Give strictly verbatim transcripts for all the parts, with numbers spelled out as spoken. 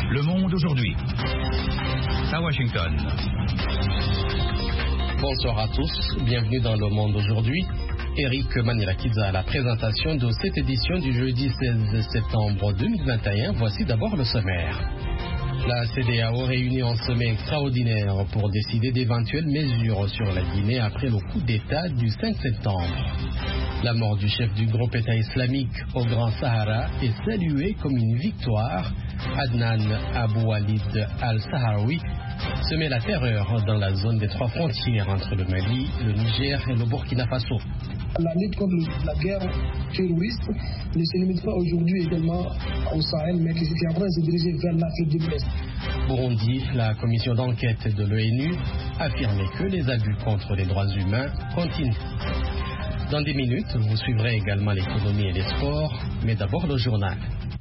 Le Monde aujourd'hui. À Washington. Bonsoir à tous, bienvenue dans Le Monde aujourd'hui. Eric Manilakiza à la présentation de cette édition du jeudi seize septembre deux mille vingt et un. Voici d'abord le sommaire. La C D A O réunit en sommet extraordinaire pour décider d'éventuelles mesures sur la Guinée après le coup d'État du cinq septembre. La mort du chef du groupe État islamique au Grand Sahara est saluée comme une victoire. Adnan Abou Walid al-Sahraoui semait la terreur dans la zone des trois frontières entre le Mali, le Niger et le Burkina Faso. La lutte contre la guerre terroriste ne se limite pas aujourd'hui également au Sahel, mais qui est en train de se diriger vers l'Afrique de l'Ouest. Burundi, la commission d'enquête de l'ONU affirmait que les abus contre les droits humains continuent. Dans des minutes, vous suivrez également l'économie et les sports, mais d'abord le journal.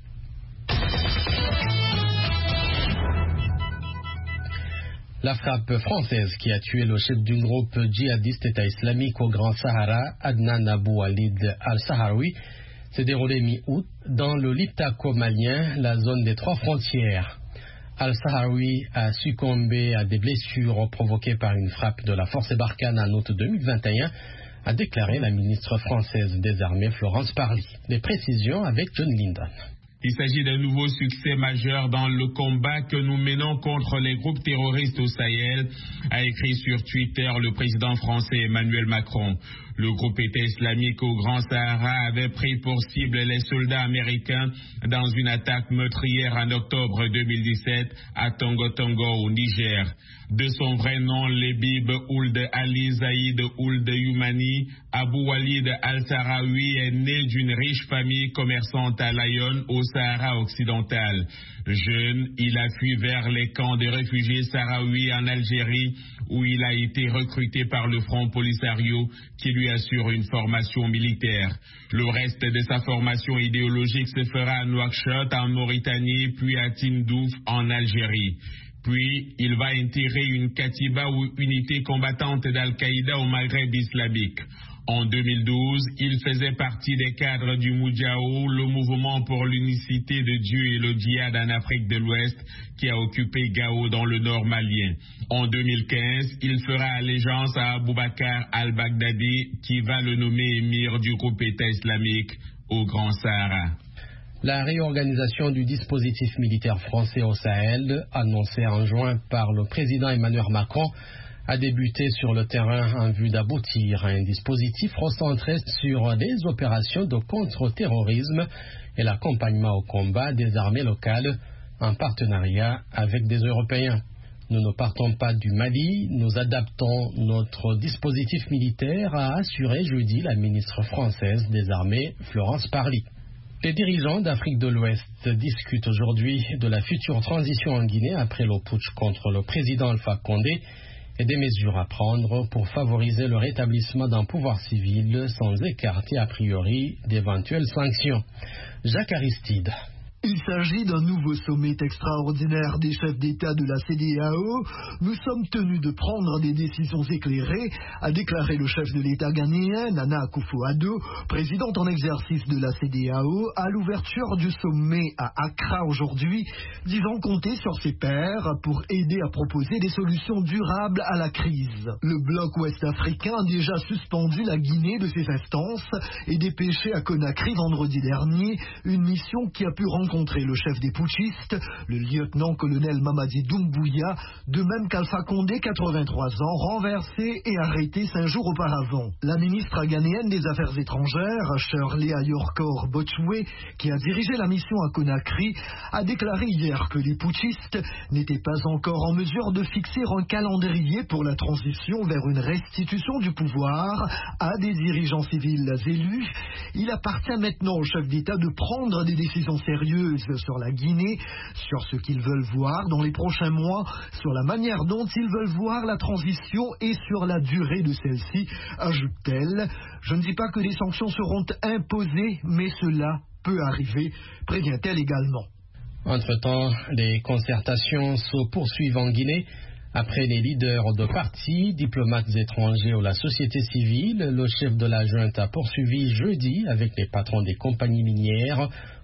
La frappe française qui a tué le chef du groupe djihadiste État islamique au Grand Sahara, Adnan Abou Walid al-Sahraoui, s'est déroulée mi-août dans le Liptako malien, la zone des trois frontières. Al-Sahraoui a succombé à des blessures provoquées par une frappe de la force Barkhane en août deux mille vingt et un, a déclaré la ministre française des Armées Florence Parly. Les précisions avec John Lyndon. Il s'agit d'un nouveau succès majeur dans le combat que nous menons contre les groupes terroristes au Sahel, a écrit sur Twitter le président français Emmanuel Macron. Le groupe État islamique au Grand Sahara avait pris pour cible les soldats américains dans une attaque meurtrière en octobre deux mille dix-sept à Tongo Tongo au Niger. De son vrai nom, Lebib Ould Ali Zaïd Ould Youmani, Abou Walid al-Sahraoui est né d'une riche famille commerçante à Lyon, au Sahara occidental. Jeune, il a fui vers les camps de réfugiés sahraouis en Algérie, où il a été recruté par le Front Polisario, qui lui assure une formation militaire. Le reste de sa formation idéologique se fera à Nouakchott, en Mauritanie, puis à Tindouf, en Algérie. Puis, il va intégrer une Katiba ou unité combattante d'Al-Qaïda au Maghreb islamique. En deux mille douze, il faisait partie des cadres du Moudjahou, le mouvement pour l'unicité de Dieu et le djihad en Afrique de l'Ouest, qui a occupé Gao dans le nord malien. En deux mille quinze, il fera allégeance à Aboubakar al-Baghdadi, qui va le nommer émir du groupe État islamique au Grand Sahara. La réorganisation du dispositif militaire français au Sahel, annoncée en juin par le président Emmanuel Macron, a débuté sur le terrain en vue d'aboutir à un dispositif recentré sur les opérations de contre-terrorisme et l'accompagnement au combat des armées locales en partenariat avec des Européens. Nous ne partons pas du Mali, nous adaptons notre dispositif militaire, a assuré jeudi la ministre française des Armées, Florence Parly. Les dirigeants d'Afrique de l'Ouest discutent aujourd'hui de la future transition en Guinée après le putsch contre le président Alpha Condé et des mesures à prendre pour favoriser le rétablissement d'un pouvoir civil sans écarter a priori d'éventuelles sanctions. Jacques Aristide. Il s'agit d'un nouveau sommet extraordinaire des chefs d'État de la C D A O. Nous sommes tenus de prendre des décisions éclairées, a déclaré le chef de l'État ghanéen, Nana Akufo-Addo, présidente en exercice de la C D A O, à l'ouverture du sommet à Accra aujourd'hui, disant compter sur ses pairs pour aider à proposer des solutions durables à la crise. Le bloc ouest-africain a déjà suspendu la Guinée de ses instances et dépêché à Conakry vendredi dernier une mission qui a pu rencontrer rencontré le chef des putschistes, le lieutenant-colonel Mamadi Doumbouya, de même qu'Alpha Condé, quatre-vingt-trois ans, renversé et arrêté cinq jours auparavant. La ministre ghanéenne des Affaires étrangères, Shirley Ayorkor Botchwe, qui a dirigé la mission à Conakry, a déclaré hier que les putschistes n'étaient pas encore en mesure de fixer un calendrier pour la transition vers une restitution du pouvoir à des dirigeants civils élus. Il appartient maintenant aux chefs d'État de prendre des décisions sérieuses sur la Guinée, sur ce qu'ils veulent voir dans les prochains mois, sur la manière dont ils veulent voir la transition et sur la durée de celle-ci, ajoute-t-elle. Je ne dis pas que des sanctions seront imposées, mais cela peut arriver, prévient-elle également. Entre-temps, les concertations se poursuivent en Guinée. Après les leaders de partis, diplomates étrangers ou la société civile, le chef de la junte a poursuivi jeudi avec les patrons des compagnies minières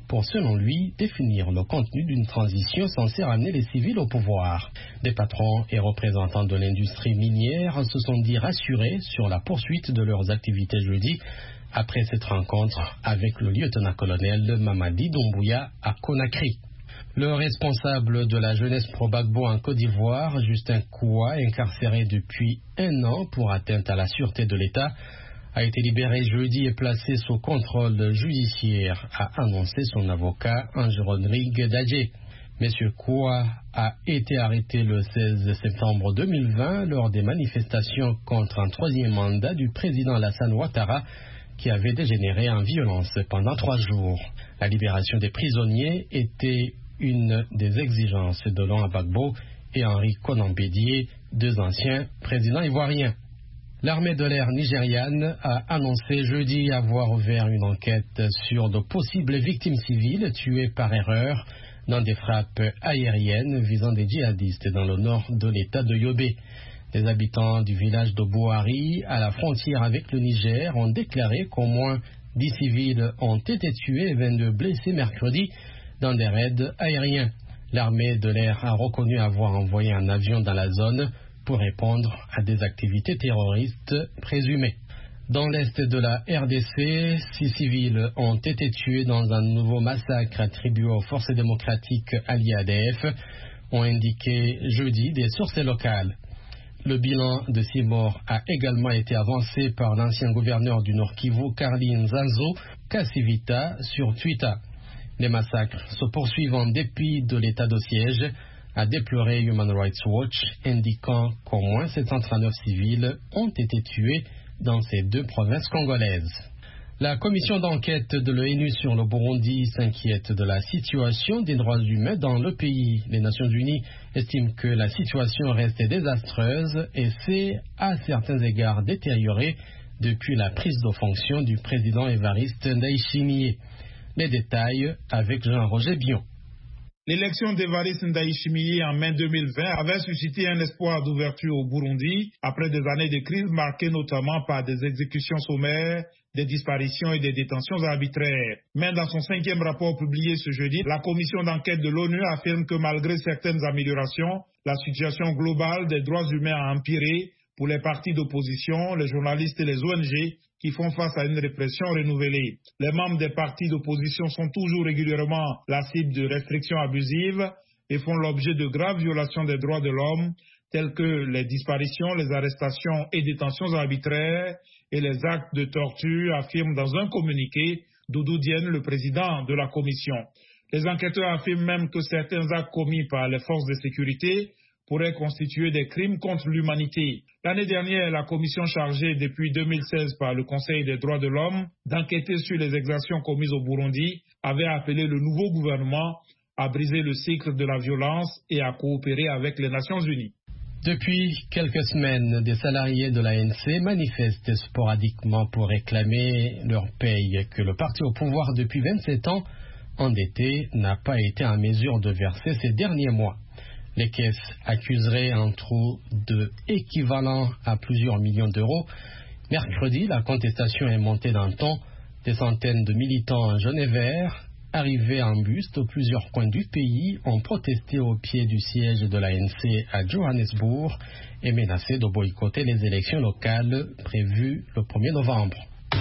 pour, selon lui, définir le contenu d'une transition censée ramener les civils au pouvoir. Des patrons et représentants de l'industrie minière se sont dit rassurés sur la poursuite de leurs activités jeudi, après cette rencontre avec le lieutenant-colonel Mamadi Doumbouya à Conakry. Le responsable de la jeunesse pro-Gbagbo en Côte d'Ivoire, Justin Koua, incarcéré depuis un an pour atteinte à la sûreté de l'État, a été libéré jeudi et placé sous contrôle judiciaire, a annoncé son avocat Ange-Rodrigue Dadje. Monsieur Koua a été arrêté le seize septembre deux mille vingt lors des manifestations contre un troisième mandat du président Alassane Ouattara qui avait dégénéré en violence pendant trois jours. La libération des prisonniers était une des exigences de Laurent Gbagbo et Henri Konan Bédié, deux anciens présidents ivoiriens. L'armée de l'air nigériane a annoncé jeudi avoir ouvert une enquête sur de possibles victimes civiles tuées par erreur dans des frappes aériennes visant des djihadistes dans le nord de l'état de Yobe. Des habitants du village de Bouhari, à la frontière avec le Niger, ont déclaré qu'au moins dix civils ont été tués et vingt-deux blessés mercredi dans des raids aériens. L'armée de l'air a reconnu avoir envoyé un avion dans la zone pour répondre à des activités terroristes présumées. Dans l'est de la R D C, six civils ont été tués dans un nouveau massacre attribué aux forces démocratiques alliées A D F, ont indiqué jeudi des sources locales. Le bilan de six morts a également été avancé par l'ancien gouverneur du Nord Kivu, Karli Nzanzo Kasivita, sur Twitter. Les massacres se poursuivent en dépit de l'état de siège, a déploré Human Rights Watch, indiquant qu'au moins sept cent trente-neuf civils ont été tués dans ces deux provinces congolaises. La commission d'enquête de l'ONU sur le Burundi s'inquiète de la situation des droits humains dans le pays. Les Nations Unies estiment que la situation reste désastreuse et s'est à certains égards détériorée depuis la prise de fonction du président Évariste Ndayishimiye. Les détails avec Jean-Roger Bion. L'élection d'Évariste Ndayishimiye en mai deux mille vingt avait suscité un espoir d'ouverture au Burundi après des années de crise marquées notamment par des exécutions sommaires, des disparitions et des détentions arbitraires. Mais dans son cinquième rapport publié ce jeudi, la commission d'enquête de l'ONU affirme que malgré certaines améliorations, la situation globale des droits humains a empiré pour les partis d'opposition, les journalistes et les O N G qui font face à une répression renouvelée. Les membres des partis d'opposition sont toujours régulièrement la cible de restrictions abusives et font l'objet de graves violations des droits de l'homme, telles que les disparitions, les arrestations et détentions arbitraires et les actes de torture, affirme dans un communiqué Doudou Diène, le président de la commission. Les enquêteurs affirment même que certains actes commis par les forces de sécurité pourraient constituer des crimes contre l'humanité. L'année dernière, la commission chargée depuis deux mille seize par le Conseil des droits de l'homme d'enquêter sur les exactions commises au Burundi avait appelé le nouveau gouvernement à briser le cycle de la violence et à coopérer avec les Nations Unies. Depuis quelques semaines, des salariés de l'A N C manifestent sporadiquement pour réclamer leur paye que le parti au pouvoir depuis vingt-sept ans, endetté, n'a pas été en mesure de verser ces derniers mois. Les caisses accuseraient un trou de équivalent à plusieurs millions d'euros. Mercredi, la contestation est montée d'un ton. Des centaines de militants en jaune et vert, arrivés en bus de plusieurs coins du pays, ont protesté au pied du siège de l'A N C à Johannesburg et menacé de boycotter les élections locales prévues le premier novembre.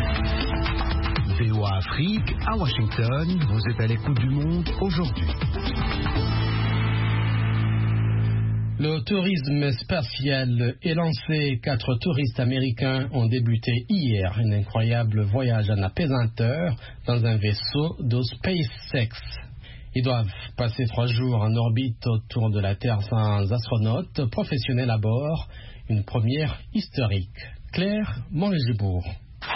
V O A Afrique, à Washington, vous êtes à l'écoute du monde aujourd'hui. Le tourisme spatial est lancé. Quatre touristes américains ont débuté hier un incroyable voyage en apesanteur dans un vaisseau de SpaceX. Ils doivent passer trois jours en orbite autour de la Terre sans astronautes professionnels à bord. Une première historique. Claire Montrégibourg.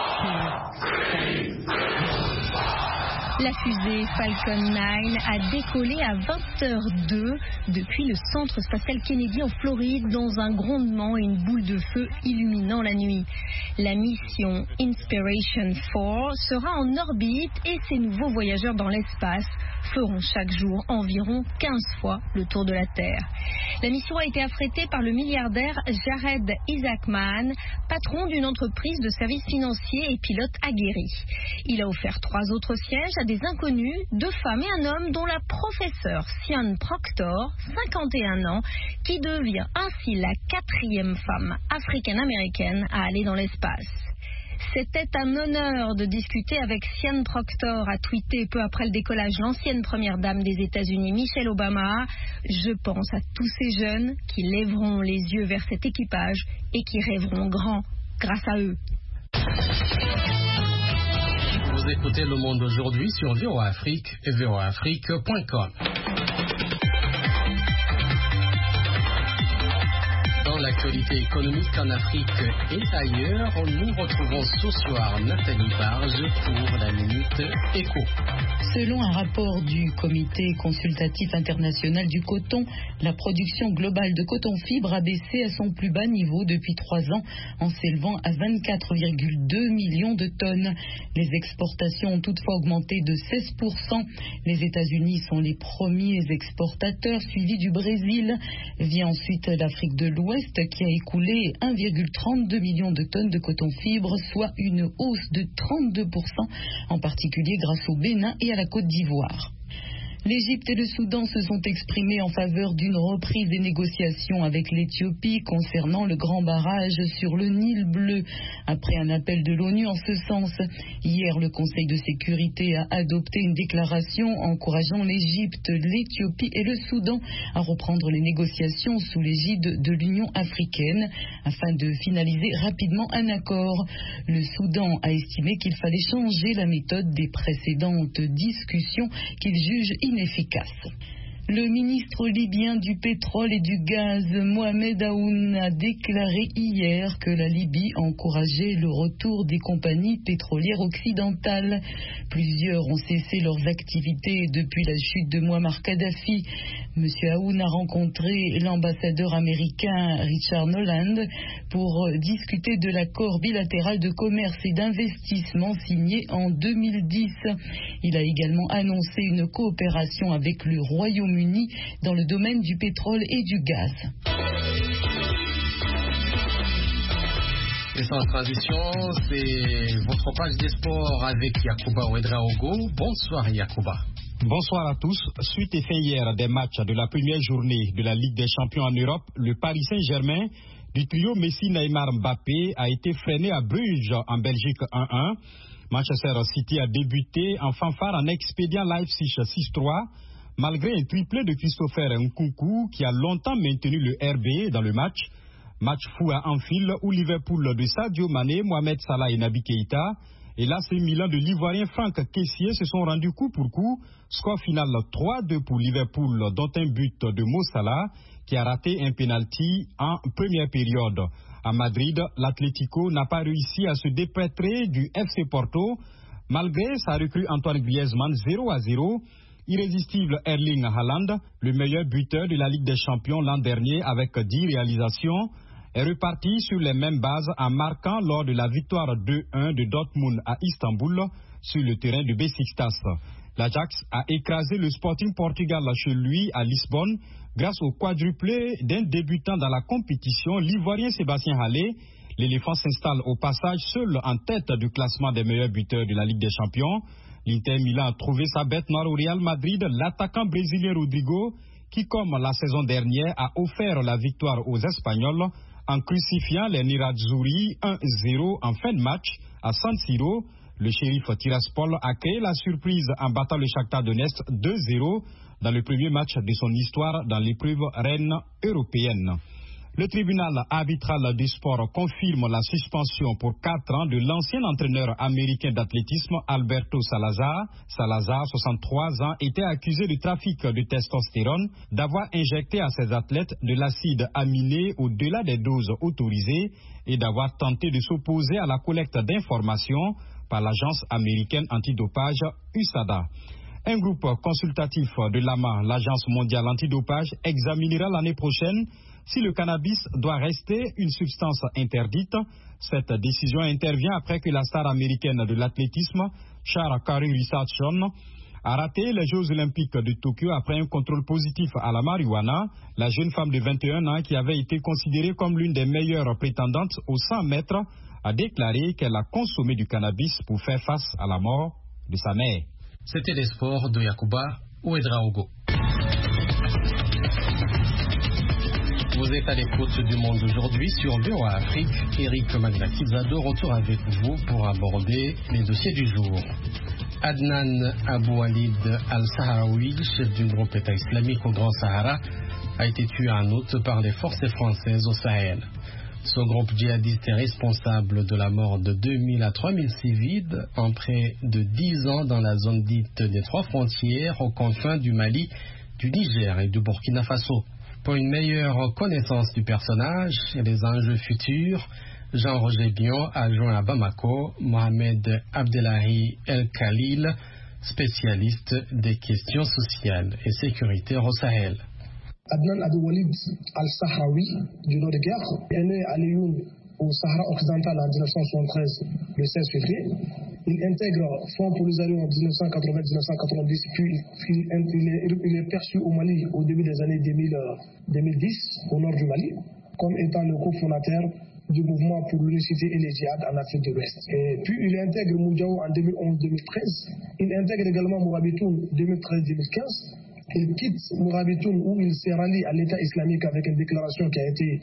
La fusée Falcon neuf a décollé à vingt heures deux depuis le centre spatial Kennedy en Floride dans un grondement et une boule de feu illuminant la nuit. La mission Inspiration quatre sera en orbite et ses nouveaux voyageurs dans l'espace feront chaque jour environ quinze fois le tour de la Terre. La mission a été affrétée par le milliardaire Jared Isaacman, patron d'une entreprise de services financiers et pilote aguerri. Il a offert trois autres sièges à des inconnus, deux femmes et un homme, dont la professeure Sian Proctor, cinquante et un ans, qui devient ainsi la quatrième femme africaine-américaine à aller dans l'espace. C'était un honneur de discuter avec Sian Proctor, a tweeté peu après le décollage l'ancienne première dame des États-Unis, Michelle Obama. Je pense à tous ces jeunes qui lèveront les yeux vers cet équipage et qui rêveront grand grâce à eux. Vous écoutez Le Monde aujourd'hui sur V O A Afrique et V O A Afrique point com. Dans l'actualité économique en Afrique et ailleurs, nous retrouvons ce soir Nathalie Barge pour la Minute Éco. Selon un rapport du Comité consultatif international du coton, la production globale de coton-fibre a baissé à son plus bas niveau depuis trois ans, en s'élevant à vingt-quatre virgule deux millions de tonnes. Les exportations ont toutefois augmenté de seize pour cent. Les États-Unis sont les premiers exportateurs, suivis du Brésil. Vient ensuite l'Afrique de l'Ouest, qui a écoulé un virgule trente-deux million de tonnes de coton-fibre, soit une hausse de trente-deux pour cent, en particulier grâce au Bénin et à la Côte d'Ivoire. L'Égypte et le Soudan se sont exprimés en faveur d'une reprise des négociations avec l'Éthiopie concernant le grand barrage sur le Nil bleu, après un appel de l'ONU en ce sens. Hier, le Conseil de sécurité a adopté une déclaration encourageant l'Égypte, l'Éthiopie et le Soudan à reprendre les négociations sous l'égide de l'Union africaine afin de finaliser rapidement un accord. Le Soudan a estimé qu'il fallait changer la méthode des précédentes discussions qu'il juge inefficace. Le ministre libyen du pétrole et du gaz, Mohamed Aoun, a déclaré hier que la Libye encourageait le retour des compagnies pétrolières occidentales. Plusieurs ont cessé leurs activités depuis la chute de Muammar Kadhafi. Monsieur Aoun a rencontré l'ambassadeur américain Richard Noland pour discuter de l'accord bilatéral de commerce et d'investissement signé en deux mille dix. Il a également annoncé une coopération avec le Royaume-Uni dans le domaine du pétrole et du gaz. Et sans transition, c'est votre page des sports avec Yacouba Ouedraogo. Bonsoir Yacouba. Bonsoir à tous. Suite et fin hier des matchs de la première journée de la Ligue des Champions en Europe, le Paris Saint-Germain du trio Messi, Neymar, Mbappé a été freiné à Bruges en Belgique un un. Manchester City a débuté en fanfare en expédiant Leipzig six trois. Malgré un triplé de Christopher Nkunku qui a longtemps maintenu le R B dans le match. Match fou à Anfield où Liverpool de Sadio Mané, Mohamed Salah et Naby Keïta et l'A C Milan de l'Ivoirien Franck Kessié se sont rendus coup pour coup. Score final trois deux pour Liverpool, dont un but de Mo Salah qui a raté un penalty en première période. À Madrid, l'Atlético n'a pas réussi à se dépêtrer du F C Porto malgré sa recrue Antoine Griezmann zéro à zéro. Irrésistible Erling Haaland, le meilleur buteur de la Ligue des Champions l'an dernier avec dix réalisations, est reparti sur les mêmes bases en marquant lors de la victoire deux un de Dortmund à Istanbul sur le terrain de Besiktas. L'Ajax a écrasé le Sporting Portugal chez lui à Lisbonne grâce au quadruplé d'un débutant dans la compétition, l'Ivoirien Sébastien Haller. L'éléphant s'installe au passage seul en tête du classement des meilleurs buteurs de la Ligue des Champions. L'Inter Milan a trouvé sa bête noire au Real Madrid, l'attaquant brésilien Rodrigo, qui, comme la saison dernière, a offert la victoire aux Espagnols en crucifiant les Nerazzurri un zéro en fin de match à San Siro. Le shérif Tiraspol a créé la surprise en battant le Shakhtar Donetsk deux zéro dans le premier match de son histoire dans l'épreuve reine européenne. Le tribunal arbitral du sport confirme la suspension pour quatre ans de l'ancien entraîneur américain d'athlétisme Alberto Salazar. Salazar, soixante-trois ans, était accusé de trafic de testostérone, d'avoir injecté à ses athlètes de l'acide aminé au-delà des doses autorisées et d'avoir tenté de s'opposer à la collecte d'informations par l'agence américaine antidopage U S A D A. Un groupe consultatif de l'A M A, l'agence mondiale antidopage, examinera l'année prochaine si le cannabis doit rester une substance interdite. Cette décision intervient après que la star américaine de l'athlétisme, Sha'Carri Richardson, a raté les Jeux Olympiques de Tokyo après un contrôle positif à la marijuana. La jeune femme de vingt et un ans, qui avait été considérée comme l'une des meilleures prétendantes aux cent mètres, a déclaré qu'elle a consommé du cannabis pour faire face à la mort de sa mère. C'était les sports de Yakuba Ouedraogo. Vous êtes à l'écoute du Monde aujourd'hui sur V O A Afrique. Eric Maglatizado retour avec vous pour aborder les dossiers du jour. Adnan Abou Walid al-Sahraoui, chef du groupe État islamique au Grand Sahara, a été tué en août par les forces françaises au Sahel. Ce groupe djihadiste est responsable de la mort de deux mille à trois mille civils en près de dix ans dans la zone dite des trois frontières aux confins du Mali, du Niger et du Burkina Faso. Pour une meilleure connaissance du personnage et des enjeux futurs, Jean-Roger Bion a joint à Bamako Mohamed Abdelahi El Khalil, spécialiste des questions sociales et sécuritaires au Sahel. Adnan Abou Walid al-Sahraoui, du nom de guerre, est né à Lyoun, au Sahara occidental en dix-neuf cent soixante-treize, le seize février. Il intègre Front Polisario en dix-neuf cent quatre-vingts à dix-neuf cent quatre-vingt-dix, puis il, il, est, il est perçu au Mali au début des années deux mille, deux mille dix, au nord du Mali, comme étant le cofondateur du mouvement pour l'unicité et les djihad en Afrique de l'Ouest. Et puis il intègre Moudjaou en deux mille onze deux mille treize. Il intègre également Mourabitoun deux mille treize deux mille quinze. Il quitte Mourabitoun où il s'est rallié à l'État islamique avec une déclaration qui a été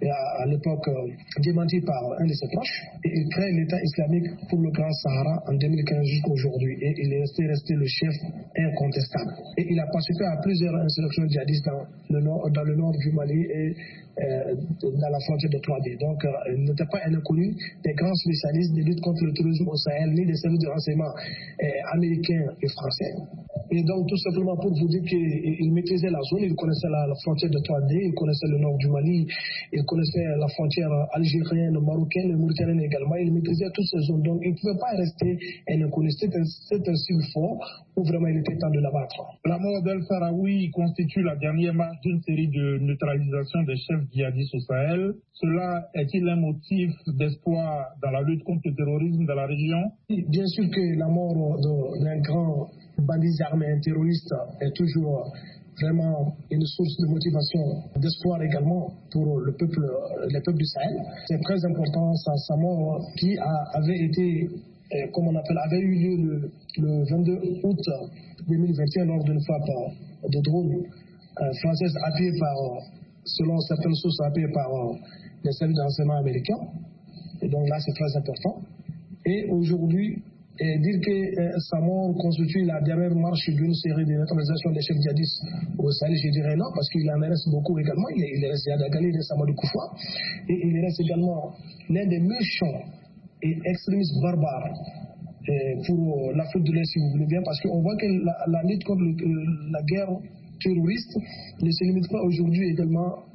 à l'époque démentie par un de ses proches. Et il crée l'État islamique pour le Grand Sahara en deux mille quinze jusqu'à aujourd'hui. Et il est resté, resté le chef incontestable. Et il a participé à plusieurs insurrections djihadistes dans le nord, dans le nord du Mali et euh, dans la frontière de trois D. Donc euh, il n'était pas un inconnu des grands spécialistes de lutte contre le terrorisme au Sahel, ni des services de renseignement euh, américains et français. Et donc tout simplement pour vous dire qu'il maîtrisait la zone, il connaissait la, la frontière de trois D, il connaissait le nord du Mali, il connaissait la frontière algérienne, marocaine et mauritanienne également, il maîtrisait toutes ces zones. Donc il ne pouvait pas rester un inconnu. C'est un, c'est un signe fort où vraiment il était temps de l'abattre. La mort d'El-Sahraoui constitue la dernière marche d'une série de neutralisation des chefs djihadistes au Sahel. Cela est-il un motif d'espoir dans la lutte contre le terrorisme dans la région? Bien sûr que la mort d'un grand bandit armé, un terroriste, est toujours vraiment une source de motivation, d'espoir également pour le peuple, les peuples du Sahel. C'est très important, sa, sa mort qui a, avait été, eh, comme on appelle, avait eu lieu le, le vingt-deux août deux mille vingt et un lors d'une frappe de drone euh, française appuyée par, selon certaines sources, appuyée par euh, les services de renseignement américains. Et donc là, c'est très important. Et aujourd'hui, et dire que euh, sa mort constitue la dernière marche d'une série de neutralisation des chefs djihadistes au Sahel, je dirais non, parce qu'il en reste beaucoup également. Il, il reste Yad Agali, il reste Amadou Koufa, et il reste également l'un des méchants et extrémistes barbares euh, pour l'Afrique de l'Est, si vous voulez bien, parce qu'on voit que la, la lutte contre le, la guerre terroriste ne se limite pas aujourd'hui également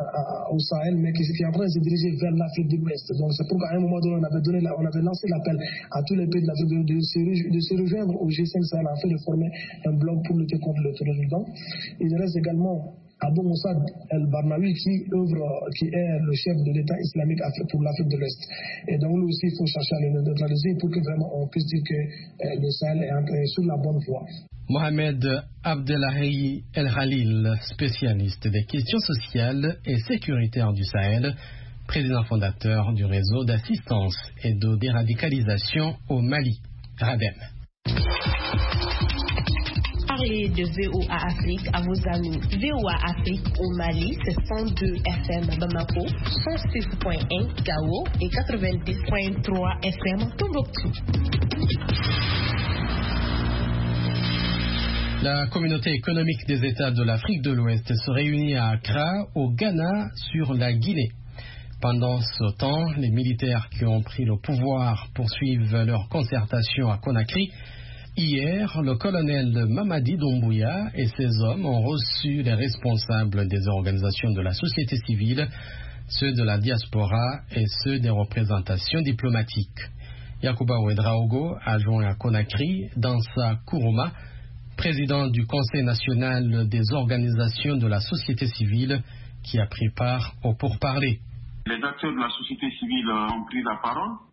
au Sahel, mais qui est en train de se diriger vers l'Afrique de l'Ouest. Donc c'est pourquoi à un moment donné, on avait, donné la, on avait lancé l'appel à tous les pays de l'Afrique de, de, de, de se rejoindre au G cinq Sahel afin de former un bloc pour lutter contre le terrorisme. Donc il reste également Abou Moussad El-Barnaoui qui œuvre, qui est le chef de l'État islamique pour l'Afrique de l'Est. Et donc lui aussi, il faut chercher à le neutraliser pour que vraiment on puisse dire que euh, le Sahel est, est sur la bonne voie. Mohamed Abdelahi El Khalil, spécialiste des questions sociales et sécuritaires du Sahel, président fondateur du réseau d'assistance et de déradicalisation au Mali, RADEM. Parlez de V O A Afrique à vos amis. V O A Afrique au Mali, c'est cent deux F M à Bamako, cent six point un Gao et quatre-vingt-dix point trois F M Tombouctou. La communauté économique des États de l'Afrique de l'Ouest se réunit à Accra, au Ghana, sur la Guinée. Pendant ce temps, les militaires qui ont pris le pouvoir poursuivent leur concertation à Conakry. Hier, le colonel Mamadi Doumbouya et ses hommes ont reçu les responsables des organisations de la société civile, ceux de la diaspora et ceux des représentations diplomatiques. Yakuba Ouedraogo a joint à Conakry Dansa Kourouma, président du Conseil national des organisations de la société civile, qui a pris part au pourparlers. Les acteurs de la société civile ont pris la parole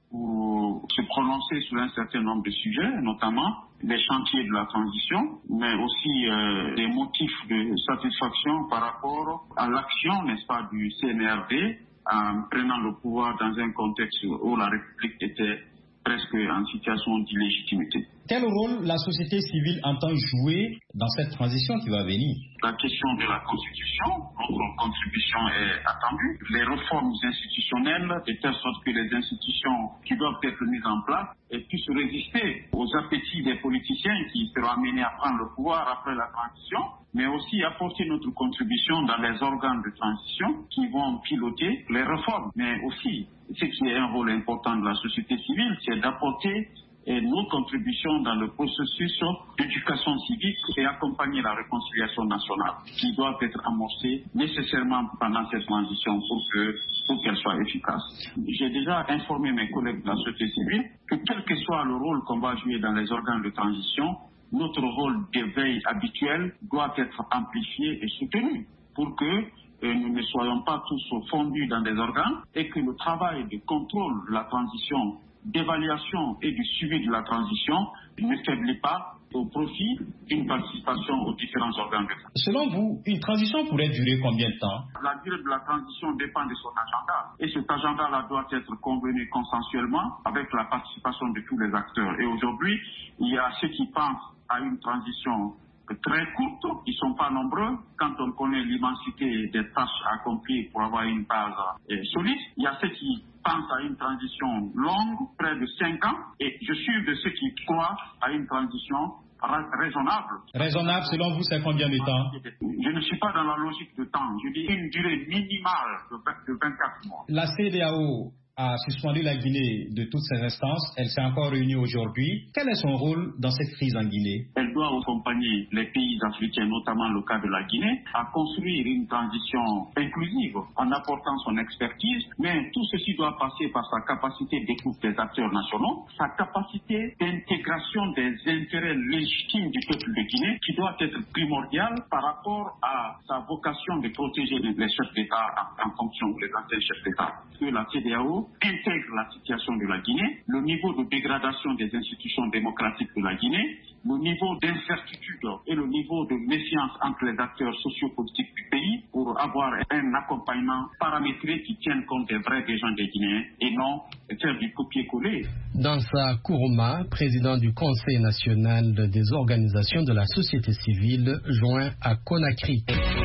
pour se prononcer sur un certain nombre de sujets, notamment les chantiers de la transition, mais aussi euh, des motifs de satisfaction par rapport à l'action, n'est-ce pas, du C N R D en prenant le pouvoir dans un contexte où la République était presque en situation d'illégitimité. Quel rôle la société civile entend jouer dans cette transition qui va venir? La question de la Constitution, notre contribution est attendue. Les réformes institutionnelles, de telle sorte que les institutions qui doivent être mises en place puissent résister aux appétits des politiciens qui seront amenés à prendre le pouvoir après la transition, mais aussi apporter notre contribution dans les organes de transition qui vont piloter les réformes. Mais aussi, ce qui est un rôle important de la société civile, c'est d'apporter et nos contributions dans le processus d'éducation civique et accompagner la réconciliation nationale qui doit être amorcée nécessairement pendant cette transition pour que pour qu'elle soit efficace. J'ai déjà informé mes collègues de la société civile que quel que soit le rôle qu'on va jouer dans les organes de transition, notre rôle de veille habituel doit être amplifié et soutenu pour que et nous ne soyons pas tous fondus dans des organes et que le travail de contrôle de la transition, d'évaluation et du suivi de la transition ne faiblit pas au profit d'une participation aux différents organes de transition. Selon vous, une transition pourrait durer combien de temps? La durée de la transition dépend de son agenda. Et cet agenda-là doit être convenu consensuellement avec la participation de tous les acteurs. Et aujourd'hui, il y a ceux qui pensent à une transition très courtes, ils ne sont pas nombreux. Quand on connaît l'immensité des tâches à accomplir pour avoir une base eh, solide, il y a ceux qui pensent à une transition longue, près de cinq ans, et je suis de ceux qui croient à une transition raisonnable. Raisonnable, selon vous, c'est combien de temps? Je ne suis pas dans la logique de temps. Je dis une durée minimale de vingt-quatre mois. La C D A O a suspendu la Guinée de toutes ses instances. Elle s'est encore réunie aujourd'hui. Quel est son rôle dans cette crise en Guinée? Elle doit accompagner les pays africains, notamment le cas de la Guinée, à construire une transition inclusive en apportant son expertise. Mais tout ceci doit passer par sa capacité d'écoute des acteurs nationaux, sa capacité d'intégration des intérêts légitimes du peuple de Guinée, qui doit être primordiale par rapport à sa vocation de protéger les chefs d'État en fonction des anciens chefs d'État. Que la C D A O intègre la situation de la Guinée, le niveau de dégradation des institutions démocratiques de la Guinée, le niveau d'incertitude et le niveau de méfiance entre les acteurs sociopolitiques du pays pour avoir un accompagnement paramétré qui tienne compte des vrais besoins des Guinéens et non faire du copier-coller. Dans sa Kourouma, président du Conseil national des organisations de la société civile, joint à Conakry.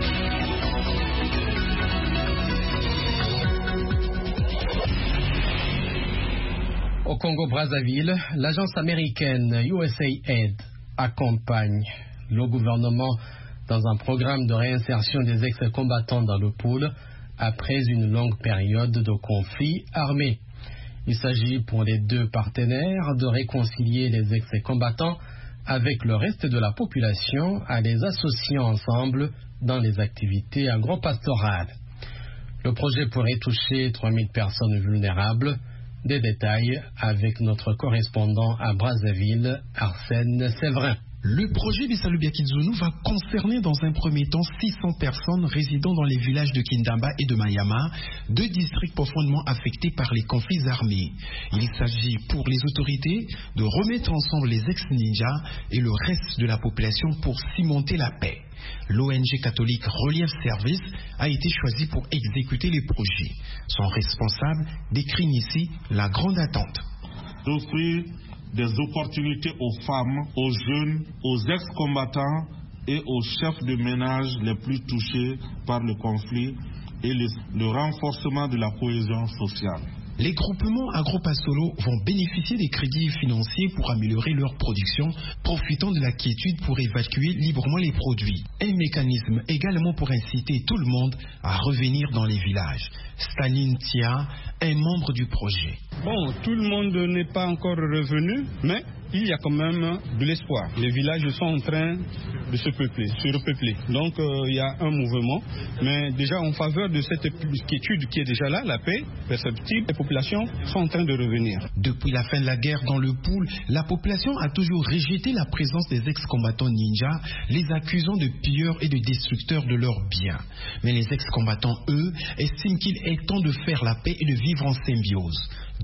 Au Congo-Brazzaville, l'agence américaine U S A I D accompagne le gouvernement dans un programme de réinsertion des ex-combattants dans le pool après une longue période de conflit armé. Il s'agit pour les deux partenaires de réconcilier les ex-combattants avec le reste de la population en les associant ensemble dans les activités agro-pastorales. Le projet pourrait toucher trois mille personnes vulnérables. Des détails avec notre correspondant à Brazzaville, Arsène Séverin. Le projet Bissalu Biakizunu va concerner dans un premier temps six cents personnes résidant dans les villages de Kindamba et de Mayama, deux districts profondément affectés par les conflits armés. Il s'agit pour les autorités de remettre ensemble les ex-ninjas et le reste de la population pour cimenter la paix. L'O N G catholique Relief Service a été choisi pour exécuter les projets. Son responsable décrit ici la grande attente. D'offrir des opportunités aux femmes, aux jeunes, aux ex-combattants et aux chefs de ménage les plus touchés par le conflit et le, le renforcement de la cohésion sociale. Les groupements agro-pastoraux vont bénéficier des crédits financiers pour améliorer leur production, profitant de la quiétude pour évacuer librement les produits. Un mécanisme également pour inciter tout le monde à revenir dans les villages. Staline Tia, un membre du projet. Bon, tout le monde n'est pas encore revenu, mais il y a quand même de l'espoir. Les villages sont en train de se peupler, se repeupler. Donc euh, il y a un mouvement, mais déjà en faveur de cette quiétude qui est déjà là, la paix perceptible, les populations sont en train de revenir. Depuis la fin de la guerre dans le pool, la population a toujours rejeté la présence des ex-combattants ninjas, les accusant de pilleurs et de destructeurs de leurs biens. Mais les ex-combattants, eux, estiment qu'il est temps de faire la paix et de vivre en symbiose.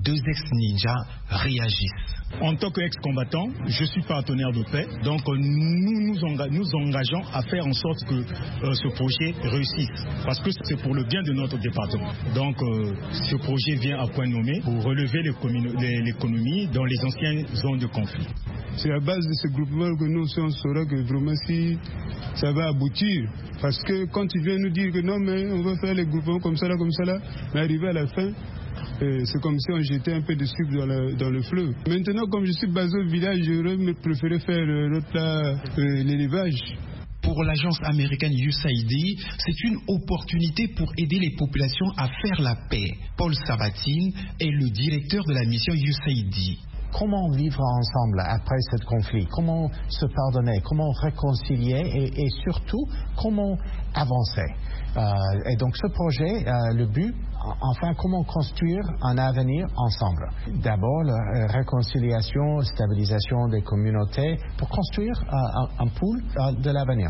deux ex-ninjas réagissent. En tant qu'ex-combattant, je suis partenaire de paix, donc nous nous, enga nous engageons à faire en sorte que euh, ce projet réussisse, parce que c'est pour le bien de notre département. Donc euh, ce projet vient à point nommé pour relever l'économie dans les anciennes zones de conflit. C'est à base de ce groupement que nous on saura que vraiment si ça va aboutir, parce que quand tu viens nous dire que non mais on va faire les groupements comme ça là, comme ça là, mais arrivé à la fin, c'est comme si on jetait un peu de sucre dans le, dans le fleuve. Maintenant, comme je suis basé au village, j'aurais préféré faire l'autre là, euh, l'élevage. Pour l'agence américaine U S A I D, c'est une opportunité pour aider les populations à faire la paix. Paul Sabatine est le directeur de la mission U S A I D. Comment vivre ensemble après ce conflit? Comment se pardonner? Comment réconcilier? Et, et surtout, comment avancer? Euh, et donc ce projet, euh, le but, enfin, comment construire un avenir ensemble? D'abord, la réconciliation, stabilisation des communautés pour construire euh, un, un pool euh, de l'avenir.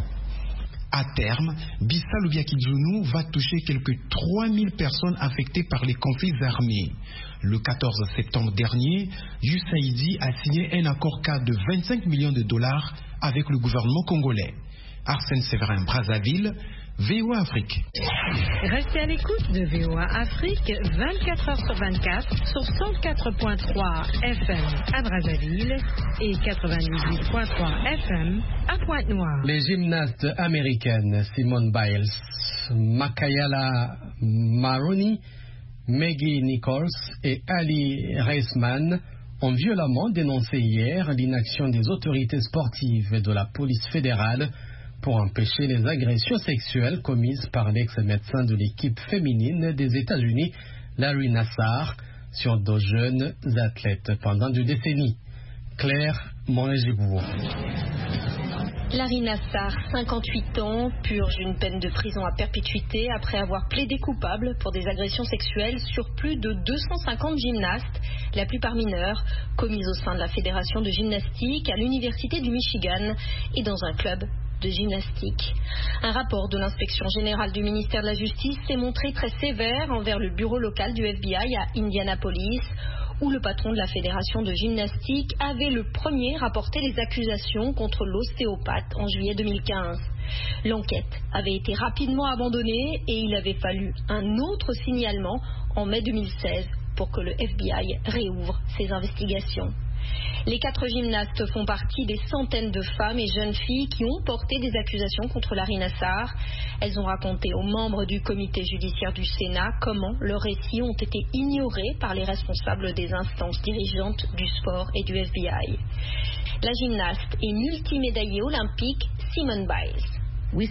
À terme, Bissa Lubiakizunu va toucher quelques trois mille personnes affectées par les conflits armés. Le quatorze septembre dernier, U S A I D a signé un accord cadre de vingt-cinq millions de dollars avec le gouvernement congolais. Arsène Séverin, Brazzaville, V O A Afrique. Restez à l'écoute de V O A Afrique vingt-quatre heures sur vingt-quatre sur cent quatre point trois F M à Brazzaville et quatre-vingt-dix-huit point trois F M à Pointe-Noire. Les gymnastes américaines Simone Biles, Makayala Maroney, Maggie Nichols et Ali Reisman ont violemment dénoncé hier l'inaction des autorités sportives et de la police fédérale pour empêcher les agressions sexuelles commises par l'ex-médecin de l'équipe féminine des États-Unis, Larry Nassar, sur deux jeunes athlètes pendant deux décennies. Claire Monet-Gibourg. Larry Nassar, cinquante-huit ans, purge une peine de prison à perpétuité après avoir plaidé coupable pour des agressions sexuelles sur plus de deux cent cinquante gymnastes, la plupart mineurs, commises au sein de la Fédération de gymnastique à l'Université du Michigan et dans un club de gymnastique. Un rapport de l'inspection générale du ministère de la Justice s'est montré très sévère envers le bureau local du F B I à Indianapolis, où le patron de la fédération de gymnastique avait le premier rapporté les accusations contre l'ostéopathe en juillet deux mille quinze. L'enquête avait été rapidement abandonnée et il avait fallu un autre signalement en mai deux mille seize pour que le F B I réouvre ses investigations. Les quatre gymnastes font partie des centaines de femmes et jeunes filles qui ont porté des accusations contre Larry Nassar. Elles ont raconté aux membres du comité judiciaire du Sénat comment leurs récits ont été ignorés par les responsables des instances dirigeantes du sport et du F B I. La gymnaste et multimédaillée olympique Simone Biles. Nous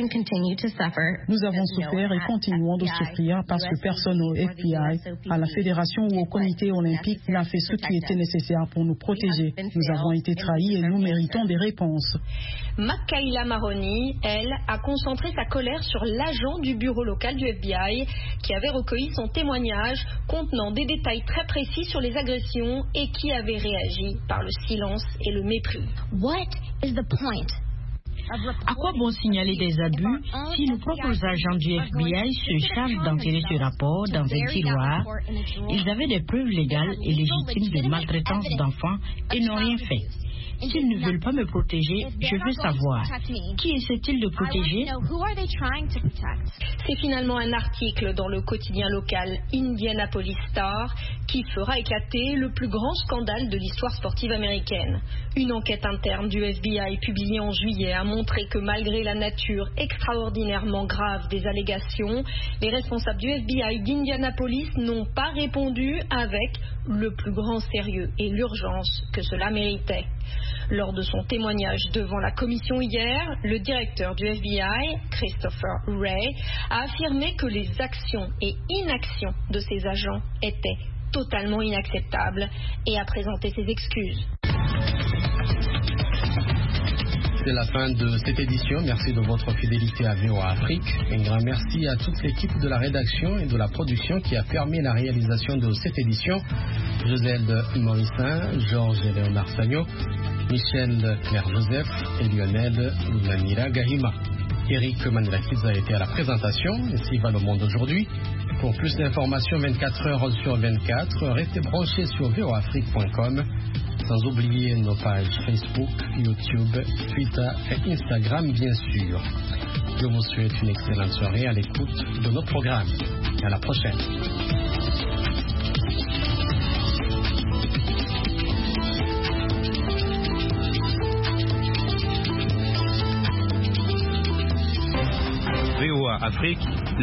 avons souffert et continuons de souffrir parce que personne au F B I, à la fédération ou au comité olympique n'a fait ce qui était nécessaire pour nous protéger. Nous avons été trahis et nous méritons des réponses. Makayala Maroney, elle, a concentré sa colère sur l'agent du bureau local du F B I qui avait recueilli son témoignage contenant des détails très précis sur les agressions et qui avait réagi par le silence et le mépris. What is the point? À quoi bon signaler des abus si nos propres agents du F B I se chargent d'enterrer ce rapport dans un tiroir? Ils avaient des preuves légales et légitimes de maltraitance d'enfants et n'ont rien fait. S'ils ne veulent pas me protéger, je veux savoir, qui essaient-ils de protéger? C'est finalement un article dans le quotidien local Indianapolis Star qui fera éclater le plus grand scandale de l'histoire sportive américaine. Une enquête interne du F B I publiée en juillet a montré que malgré la nature extraordinairement grave des allégations, les responsables du F B I d'Indianapolis n'ont pas répondu avec le plus grand sérieux et l'urgence que cela méritait. Lors de son témoignage devant la commission hier, le directeur du F B I, Christopher Wray, a affirmé que les actions et inactions de ses agents étaient totalement inacceptables et a présenté ses excuses. C'est la fin de cette édition. Merci de votre fidélité à V O A Afrique. Un grand merci à toute l'équipe de la rédaction et de la production qui a permis la réalisation de cette édition. Joselle Morissin, Georges et Léonard Sagno, Michel Claire Joseph et Lionel Lanira Gahima. Eric Manilakidze a été à la présentation. Ici va le monde aujourd'hui. Pour plus d'informations vingt-quatre heures sur vingt-quatre, restez branchés sur v o afrique point com. Sans oublier nos pages Facebook, YouTube, Twitter et Instagram, bien sûr. Je vous souhaite une excellente soirée à l'écoute de nos programmes. À la prochaine. V O A Afrique.